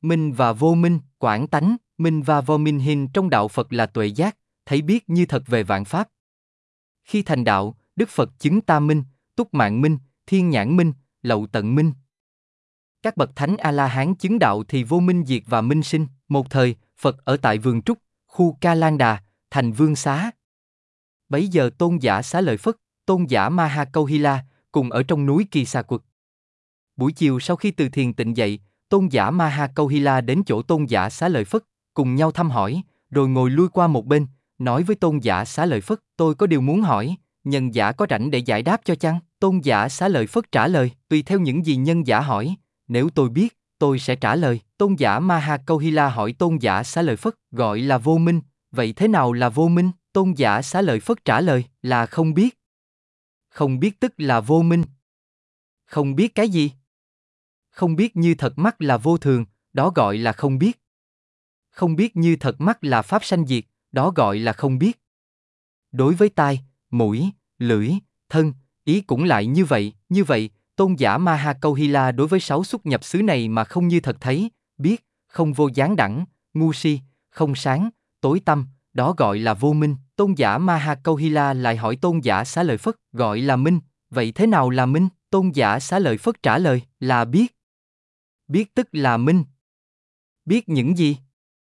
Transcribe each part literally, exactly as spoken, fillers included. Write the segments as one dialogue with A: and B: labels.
A: Minh và vô minh, quảng tánh, minh và vô minh hình trong đạo Phật là tuệ giác, thấy biết như thật về vạn pháp. Khi thành đạo, Đức Phật chứng tam minh, túc mạng minh, thiên nhãn minh, lậu tận minh. Các bậc thánh A-la-hán chứng đạo thì vô minh diệt và minh sinh. Một thời, Phật ở tại vườn trúc, khu Ca Lan Đà, thành Vương Xá. Bấy giờ tôn giả Xá Lợi Phất, tôn giả Ma-ha Câu Hy La, cùng ở trong núi Kỳ Xà Quật. Buổi chiều sau khi từ thiền tịnh dậy, tôn giả Ma-ha Câu Hy La đến chỗ tôn giả Xá Lợi Phất, cùng nhau thăm hỏi, rồi ngồi lui qua một bên, nói với tôn giả Xá Lợi Phất, tôi có điều muốn hỏi, nhân giả có rảnh để giải đáp cho chăng? Tôn giả Xá Lợi Phất trả lời, tùy theo những gì nhân giả hỏi, nếu tôi biết, tôi sẽ trả lời. Tôn giả Ma-ha Câu Hy La hỏi tôn giả Xá Lợi Phất, gọi là vô minh, vậy thế nào là vô minh? Tôn giả Xá Lợi Phất trả lời, là không biết. Không biết tức là vô minh. Không biết cái gì? Không biết như thật mắt là vô thường, đó gọi là không biết. Không biết như thật mắt là pháp sanh diệt, đó gọi là không biết. Đối với tai, mũi, lưỡi, thân, ý cũng lại như vậy, như vậy, tôn giả Ma-ha Câu Hy La đối với sáu xúc nhập xứ này mà không như thật thấy, biết, không vô gián đẳng, ngu si, không sáng, tối tăm, đó gọi là vô minh. Tôn giả Ma-ha Câu Hy La lại hỏi tôn giả Xá Lợi Phất, gọi là minh, vậy thế nào là minh? Tôn giả Xá Lợi Phất trả lời, là biết. Biết tức là minh. Biết những gì?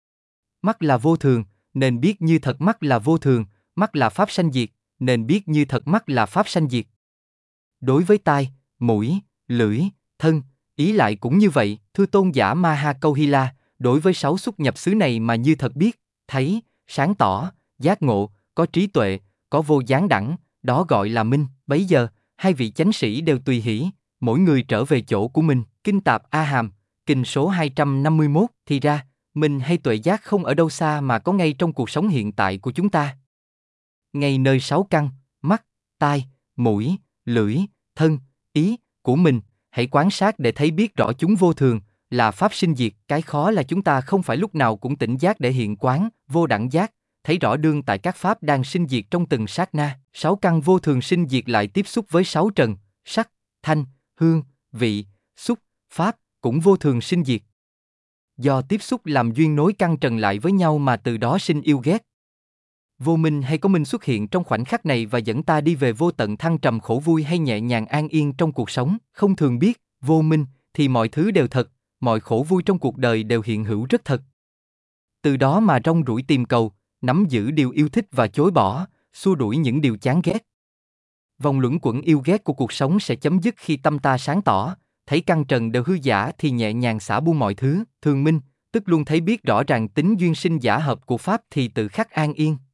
A: Mắt là vô thường, nên biết như thật mắt là vô thường, mắt là pháp sanh diệt, nên biết như thật mắt là pháp sanh diệt. Đối với tai, mũi, lưỡi, thân, ý lại cũng như vậy, thưa tôn giả Ma-ha Câu Hy La, đối với sáu xúc nhập xứ này mà như thật biết, thấy, sáng tỏ, giác ngộ, có trí tuệ, có vô gián đẳng, đó gọi là minh. Bấy giờ, hai vị chánh sĩ đều tùy hỷ, mỗi người trở về chỗ của mình. Kinh Tạp A Hàm, kinh số hai trăm năm mươi mốt, thì ra, minh hay tuệ giác không ở đâu xa mà có ngay trong cuộc sống hiện tại của chúng ta. Ngay nơi sáu căn, mắt, tai, mũi, lưỡi, thân, ý của mình, hãy quan sát để thấy biết rõ chúng vô thường, là pháp sinh diệt. Cái khó là chúng ta không phải lúc nào cũng tỉnh giác để hiện quán, vô đẳng giác, thấy rõ đương tại các pháp đang sinh diệt trong từng sát na. Sáu căn vô thường sinh diệt lại tiếp xúc với sáu trần, sắc, thanh, hương, vị, xúc, pháp, cũng vô thường sinh diệt. Do tiếp xúc làm duyên nối căn trần lại với nhau mà từ đó sinh yêu ghét. Vô minh hay có minh xuất hiện trong khoảnh khắc này và dẫn ta đi về vô tận thăng trầm khổ vui hay nhẹ nhàng an yên trong cuộc sống. Không thường biết, vô minh, thì mọi thứ đều thật, mọi khổ vui trong cuộc đời đều hiện hữu rất thật. Từ đó mà rong ruổi tìm cầu, nắm giữ điều yêu thích và chối bỏ, xua đuổi những điều chán ghét. Vòng luẩn quẩn yêu ghét của cuộc sống sẽ chấm dứt khi tâm ta sáng tỏ, thấy căn trần đều hư giả thì nhẹ nhàng xả buông mọi thứ. Thường minh, tức luôn thấy biết rõ ràng tính duyên sinh giả hợp của pháp thì tự khắc an yên.